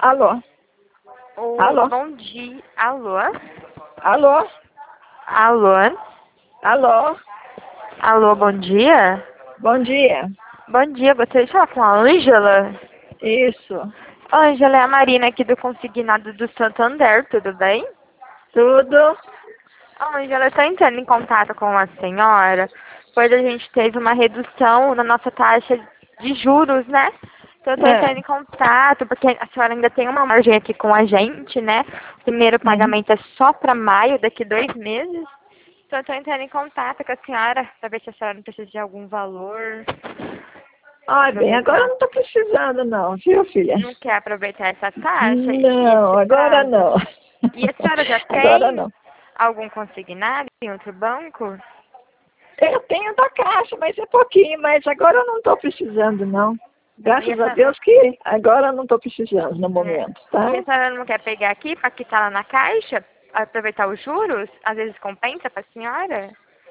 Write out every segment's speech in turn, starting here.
Alô? Oi, Alô? bom dia. Alô? Alô? Alô? Alô? Alô, bom dia? Bom dia. Bom dia, gostaria de falar com a Ângela. Isso. Ângela, é a Marina aqui do Consignado do Santander, tudo bem? Tudo? Ângela, eu estou entrando em contato com a senhora, pois a gente teve uma redução na nossa taxa de juros, né? Então eu estou É. entrando em contato, porque a senhora ainda tem uma margem aqui com a gente, né? O primeiro Uhum. pagamento é só para maio, daqui 2 meses. Então eu estou entrando em contato com a senhora para ver se a senhora não precisa de algum valor. Ai, bem, agora eu Aproveitar. não estou precisando não, viu, filha? Não quer aproveitar essa taxa e Não, esse agora prazo? não. E a senhora já Agora tem não. algum consignado em outro banco? Eu tenho da caixa, mas é pouquinho, mas agora eu não estou precisando não. E Graças a essa não, Deus que agora eu não estou precisando no é, momento, tá? e a senhora não quer pegar aqui para quitar lá na caixa? Aproveitar os juros? Às vezes compensa para a senhora?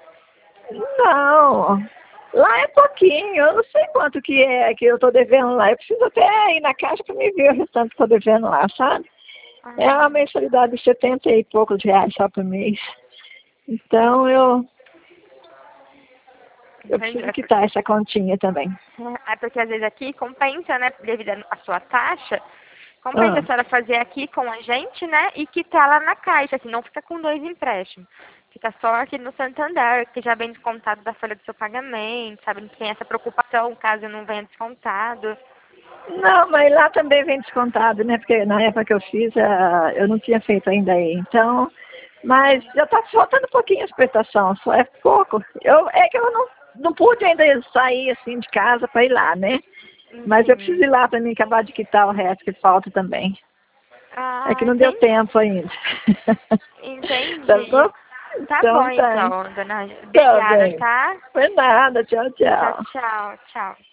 Não, lá é pouquinho, eu não sei quanto que é que eu estou devendo lá. Eu preciso até ir na caixa para me ver o restante que estou devendo lá, sabe? É uma Ah, mensalidade de 70 e poucos reais só por mês. Então eu entendi. preciso quitar essa continha também. É porque às vezes aqui compensa, né? Devido à sua taxa, compensa a Ah, senhora fazer aqui com a gente, né? E quitar lá na caixa, assim, não fica com dois empréstimos. Fica só aqui no Santander, que já vem descontado da folha do seu pagamento, sabe? Não tem essa preocupação caso não venha descontado. não, mas lá também vem descontado, né? Porque na época que eu fiz, eu não tinha feito ainda aí. Então, mas já está faltando um pouquinho de prestação, só é pouco. É que eu não pude ainda sair assim de casa para ir lá, né? Mas eu preciso Entendi. ir lá para mim acabar de quitar o resto que falta também. É que Ah, não deu entendi. tempo ainda. Tá Entendi. bom? Tá bom Então tá. então, dona. Tá Obrigada, bem. tá? Foi nada. Tchau, Tchau, tchau. tchau, tchau.